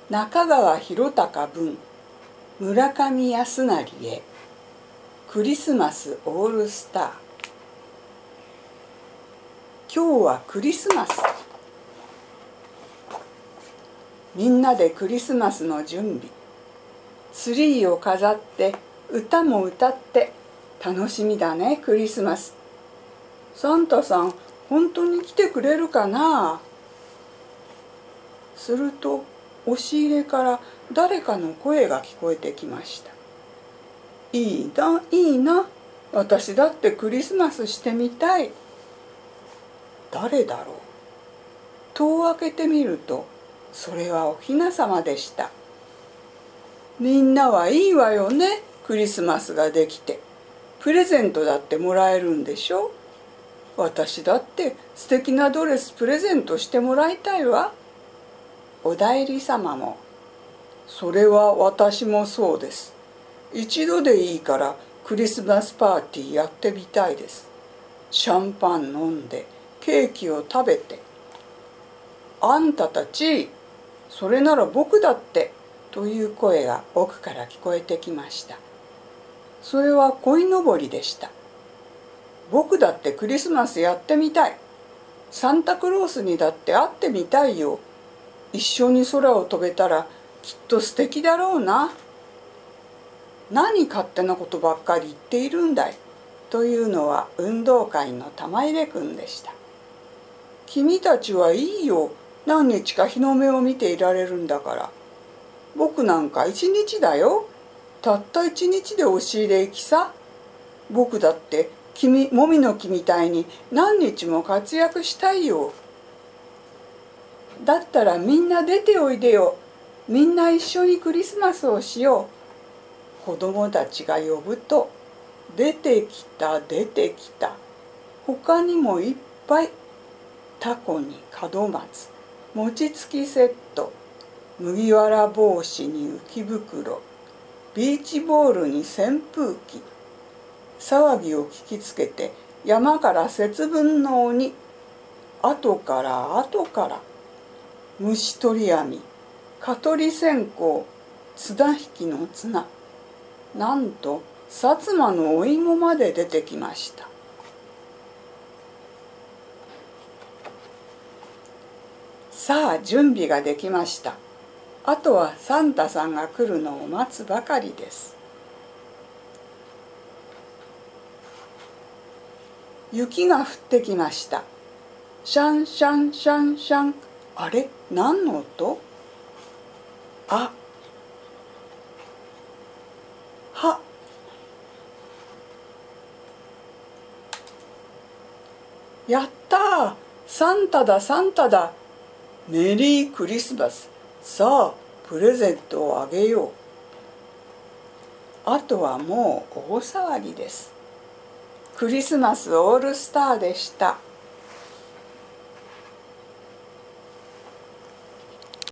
中川博隆文、村上康成へクリスマスオールスター。今日はクリスマス。みんなでクリスマスの準備、ツリーを飾って歌も歌って楽しみだね。クリスマス。サンタさん本当に来てくれるかな。すると押し入れから誰かの声が聞こえてきました。いいな、いいな。私だってクリスマスしてみたい。誰だろう。戸を開けてみると、それはお雛様でした。みんなはいいわよね。クリスマスができて。プレゼントだってもらえるんでしょ。私だって素敵なドレスプレゼントしてもらいたいわ。お内裏様も、それは私もそうです。一度でいいからクリスマスパーティーやってみたいです。シャンパン飲んでケーキを食べて。あんたたち、それなら僕だってという声が奥から聞こえてきました。それは鯉のぼりでした。僕だってクリスマスやってみたい。サンタクロースにだって会ってみたいよ。一緒に空を飛べたらきっと素敵だろうな。何勝手なことばっかり言っているんだい。というのは運動会の玉入れくんでした。君たちはいいよ。何日か日の目を見ていられるんだから。僕なんか一日だよ。たった一日で押し入れ行きさ。僕だってもみの木みたいに何日も活躍したいよ。だったらみんな出ておいでよ。みんな一緒にクリスマスをしよう。子供たちが呼ぶと、出てきた出てきた。他にもいっぱい。タコに門松、餅つきセット、麦わら帽子に浮き袋、ビーチボールに扇風機。騒ぎを聞きつけて山から節分の鬼。後から後から。虫取り網、蚊取り線香、綱引きの綱。なんと薩摩のお芋まで出てきました。さあ準備ができました。あとはサンタさんが来るのを待つばかりです。雪が降ってきました。シャンシャンシャンシャン。あれ、何の音？あ、は。やったー！サンタだサンタだ。メリークリスマス。さあプレゼントをあげよう。あとはもう大騒ぎです。クリスマスオールスターでした。